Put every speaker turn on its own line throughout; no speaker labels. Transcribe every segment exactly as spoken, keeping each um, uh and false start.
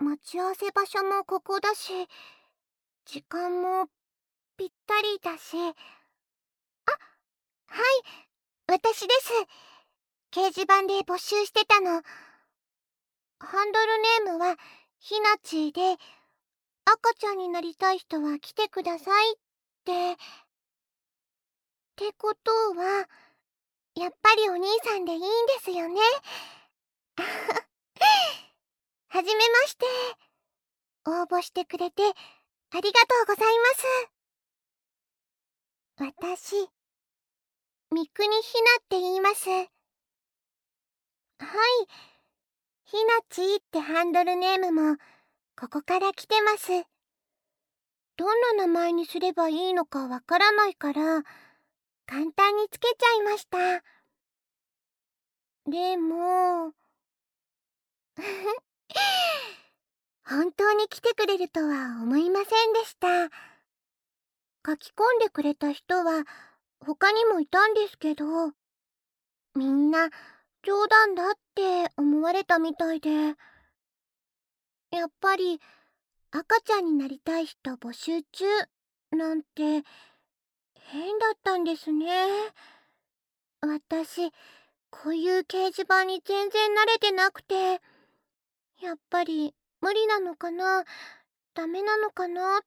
待ち合わせ場所もここだし、時間もぴったりだし。あ、はい、私です。掲示板で募集してたの。ハンドルネームはひなちーで、赤ちゃんになりたい人は来てくださいって。ってことは、やっぱりお兄さんでいいんですよね。はじめまして。応募してくれてありがとうございます。私、三国ひなって言います。はい、ひなちーってハンドルネームもここから来てます。どんな名前にすればいいのかわからないから、簡単につけちゃいました。でも、本当に来てくれるとは思いませんでした。書き込んでくれた人は他にもいたんですけど、みんな冗談だって思われたみたいで、やっぱり赤ちゃんになりたい人募集中なんて変だったんですね。私、こういう掲示板に全然慣れてなくて、やっぱり無理なのかな、ダメなのかなって、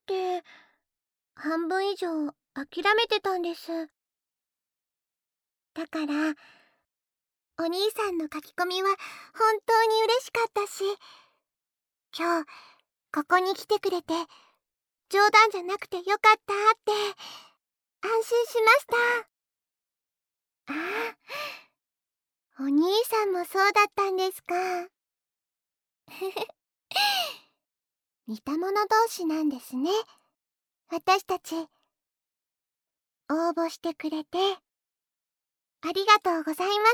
半分以上諦めてたんです。だから、お兄さんの書き込みは本当に嬉しかったし、今日、ここに来てくれて、冗談じゃなくてよかったって安心しました。ああ、お兄さんもそうだったんですか。似た者同士なんですね、私たち。応募してくれてありがとうございます。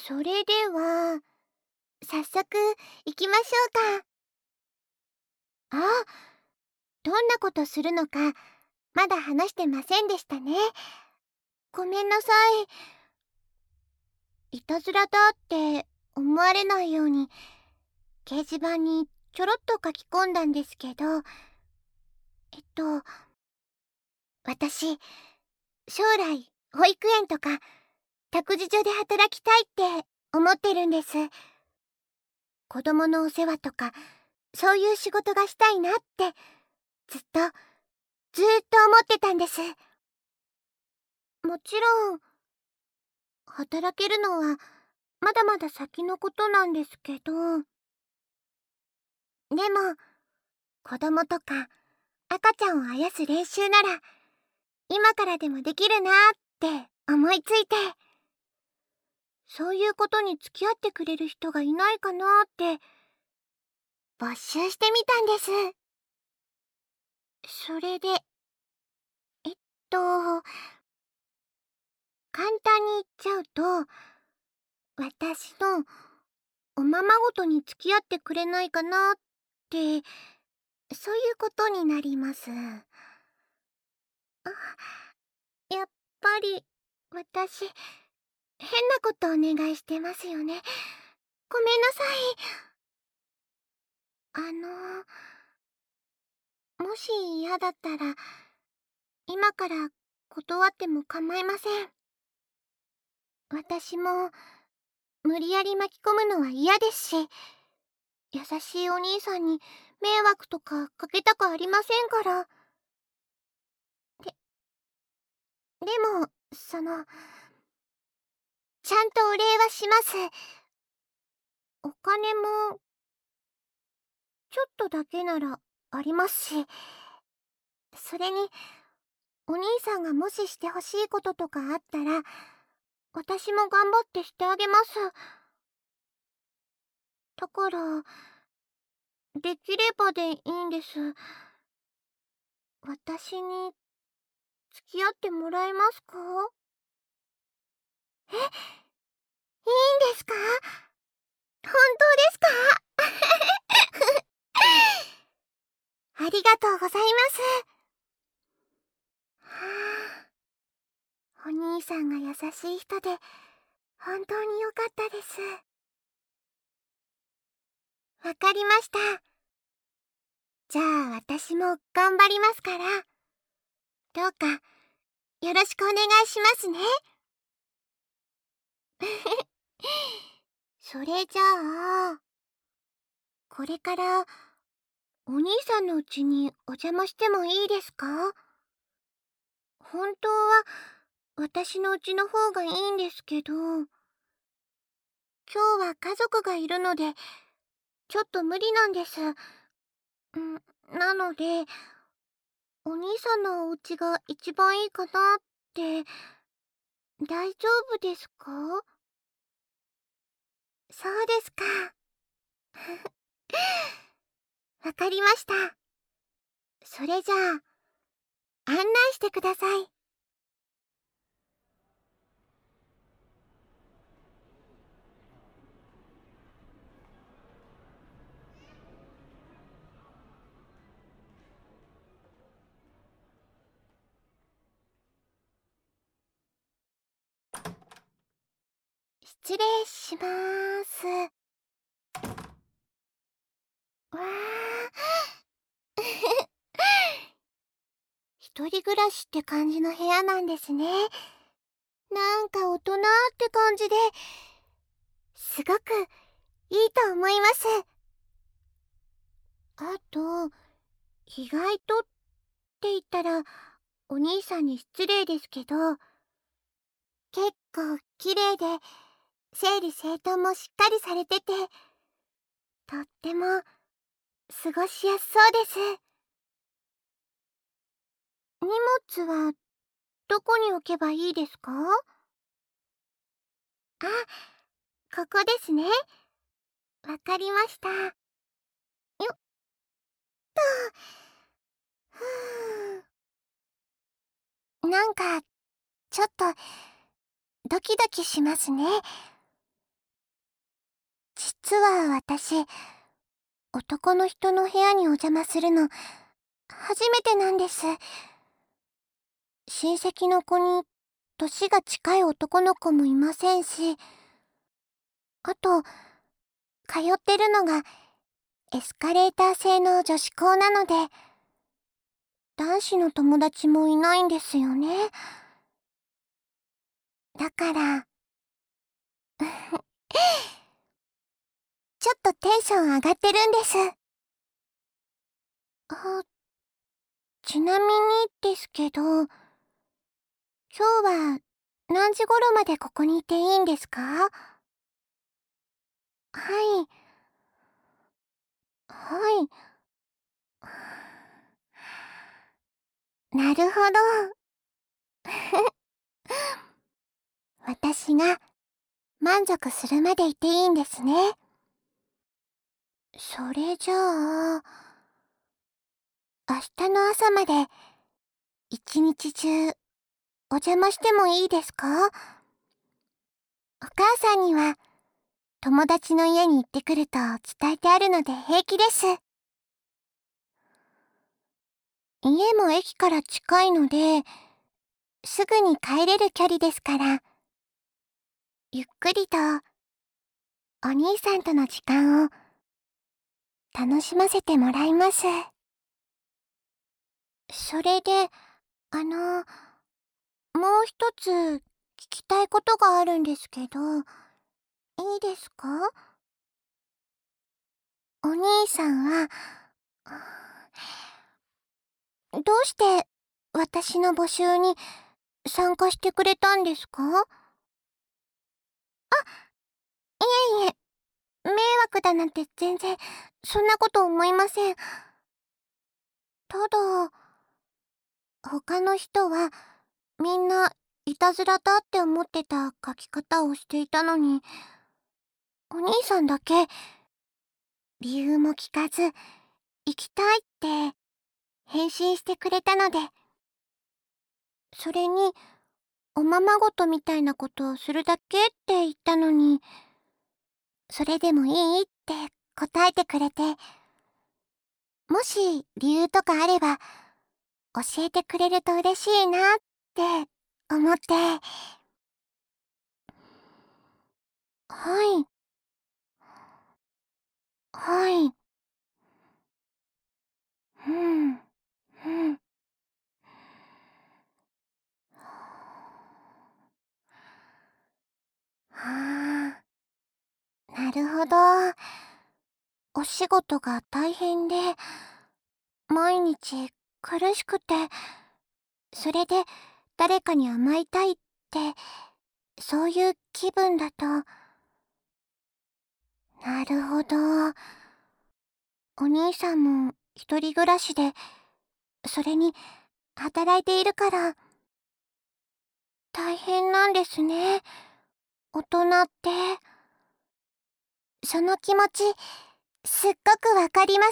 それでは早速行きましょうか。あ、どんなことするのかまだ話してませんでしたね。ごめんなさい。いたずらだって思われないように掲示板にちょろっと書き込んだんですけど、えっと私、将来保育園とか託児所で働きたいって思ってるんです。子供のお世話とかそういう仕事がしたいなってずっとずーっと思ってたんです。もちろん働けるのはまだまだ先のことなんですけど、でも子供とか赤ちゃんをあやす練習なら今からでもできるなって思いついて、そういうことに付き合ってくれる人がいないかなって募集してみたんです。それで、えっと簡単に言っちゃうと、私のおままごとに付き合ってくれないかなって、そういうことになります。あ、やっぱり私変なことお願いしてますよね。ごめんなさい。あのもし嫌だったら今から断っても構いません。私も無理やり巻き込むのは嫌ですし、優しいお兄さんに迷惑とかかけたくありませんから。で、でも、その、ちゃんとお礼はします。お金も、ちょっとだけならありますし、それに、お兄さんがもししてほしいこととかあったら、私も頑張ってしてあげます。だから、できればでいいんです。私に付き合ってもらえますか？え、いいんですか？本当ですか？ありがとうございます。はあ、お兄さんが優しい人で本当に良かったです。 わかりました。じゃあ私も頑張りますから、どうかよろしくお願いしますね。それじゃあ、これからお兄さんの家にお邪魔してもいいですか？本当は私の家の方がいいんですけど、今日は家族がいるのでちょっと無理なんです。んなので、お兄さんのお家が一番いいかなって。大丈夫ですか？そうですか。わかりました。それじゃあ、案内してください。失礼しまーす。わー。一人暮らしって感じの部屋なんですね。なんか大人って感じで、すごくいいと思います。あと、意外とって言ったらお兄さんに失礼ですけど、結構綺麗で整理整頓もしっかりされてて、とっても過ごしやすそうです。荷物はどこに置けばいいですか？あ、ここですね。わかりました。よっと。ふーなんかちょっとドキドキしますね。実は私、男の人の部屋にお邪魔するの初めてなんです。親戚の子に年が近い男の子もいませんし、あと、通ってるのがエスカレーター製の女子校なので、男子の友達もいないんですよね。だから、ちょっとテンション上がってるんです。あ、ちなみにですけど、今日は何時頃までここにいていいんですか？はい、はい。なるほど。私が満足するまでいていいんですね。それじゃあ、明日の朝まで一日中お邪魔してもいいですか？お母さんには友達の家に行ってくると伝えてあるので平気です。家も駅から近いので、すぐに帰れる距離ですから、ゆっくりとお兄さんとの時間を楽しませてもらいます。それで、あの、もう一つ聞きたいことがあるんですけど、いいですか？お兄さんは、どうして私の募集に参加してくれたんですか？あ、いえいえ、迷惑だなんて全然そんなこと思いません。ただ、他の人はみんないたずらだって思ってた書き方をしていたのに、お兄さんだけ理由も聞かず行きたいって返信してくれたので、それにおままごとみたいなことをするだけって言ったのに、それでもいいって答えてくれて、もし理由とかあれば教えてくれると嬉しいなって思って。はい、 はい。うん、うん。はあ、なるほど。お仕事が大変で、毎日苦しくて、それで誰かに甘えたいって、そういう気分だと。なるほど。お兄さんも一人暮らしで、それに働いているから大変なんですね。大人って。その気持ち、すっごくわかります。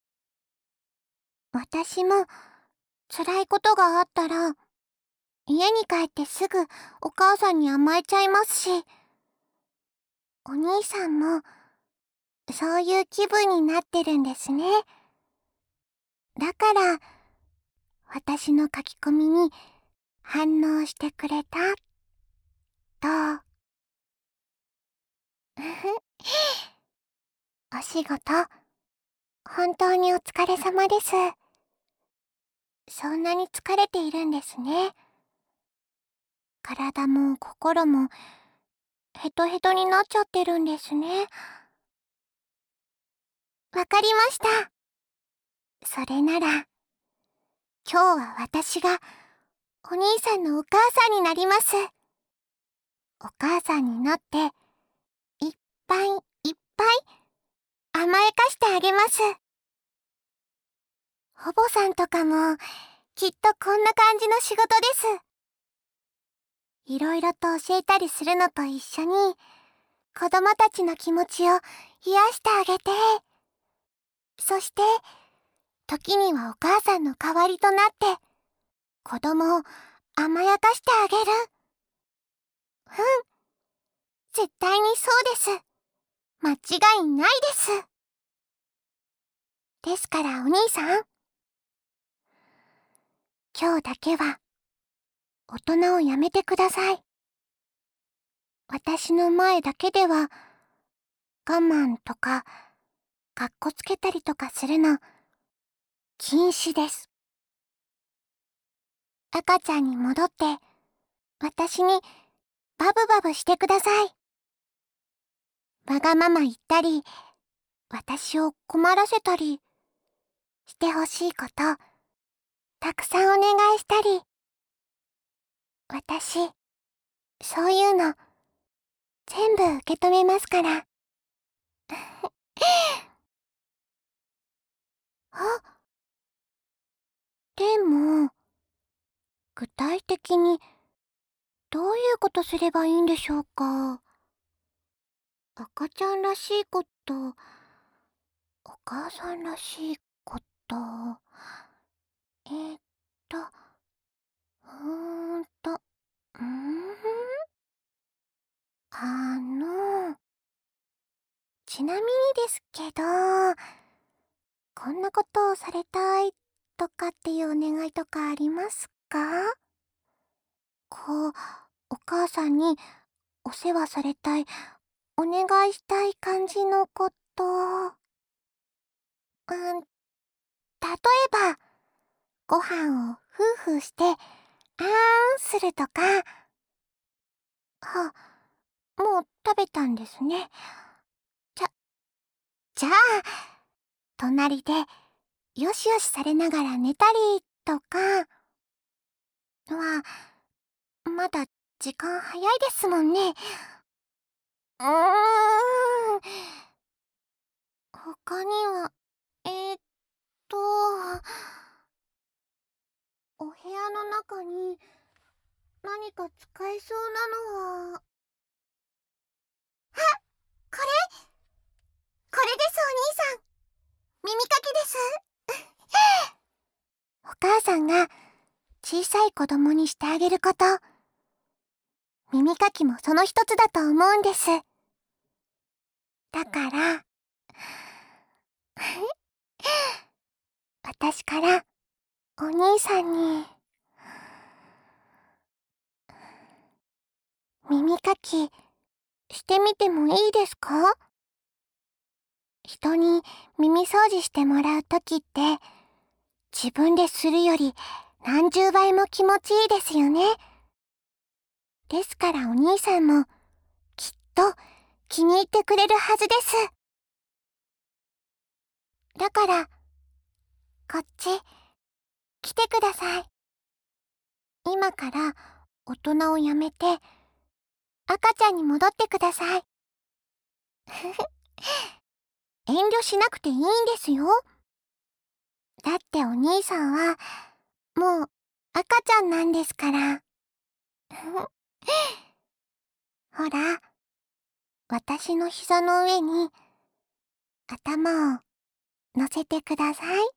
私も辛いことがあったら、家に帰ってすぐお母さんに甘えちゃいますし、お兄さんもそういう気分になってるんですね。だから、私の書き込みに反応してくれた、と。お仕事、本当にお疲れ様です。そんなに疲れているんですね。体も心もヘトヘトになっちゃってるんですね。わかりました。それなら、今日は私がお兄さんのお母さんになります。お母さんになって、いっぱいいっぱい甘やかしてあげます。ほぼさんとかも、きっとこんな感じの仕事です。いろいろと教えたりするのと一緒に、子供たちの気持ちを癒してあげて、そして、時にはお母さんの代わりとなって、子供を甘やかしてあげる。うん、絶対にそうです。間違いないです。ですからお兄さん、今日だけは、大人をやめてください。私の前だけでは、我慢とか、かっこつけたりとかするの、禁止です。赤ちゃんに戻って、私にバブバブしてください。わがまま言ったり、私を困らせたり、してほしいこと、たくさんお願いしたり。私、そういうの、全部受け止めますから。あ、でも、具体的にどういうことすればいいんでしょうか。赤ちゃんらしいこと、お母さんらしいこと、えーっと、うーんと、うーん、あの、ちなみにですけど、こんなことをされたいとかっていうお願いとかありますか？こう、お母さんにお世話されたい、お願いしたい感じのこと。うん、例えば、ご飯をふうふうして、あーんするとか。あ、もう食べたんですね。じゃ、じゃあ、隣でよしよしされながら寝たりとかは、まだ時間早いですもんね。うーん。他には、えーっと、お部屋の中に何か使えそうなのは、これこれですお兄さん、耳かきです。お母さんが小さい子供にしてあげること、耳かきもその一つだと思うんです。だから私からお兄さんに耳かきしてみてもいいですか？ 人に耳掃除してもらうときって、自分でするより何十倍も気持ちいいですよね。ですからお兄さんもきっと気に入ってくれるはずです。だから、こっち、来てください。今から大人をやめて、赤ちゃんに戻ってください。遠慮しなくていいんですよ。だってお兄さんは、もう赤ちゃんなんですから。ほら、私の膝の上に頭を乗せてください。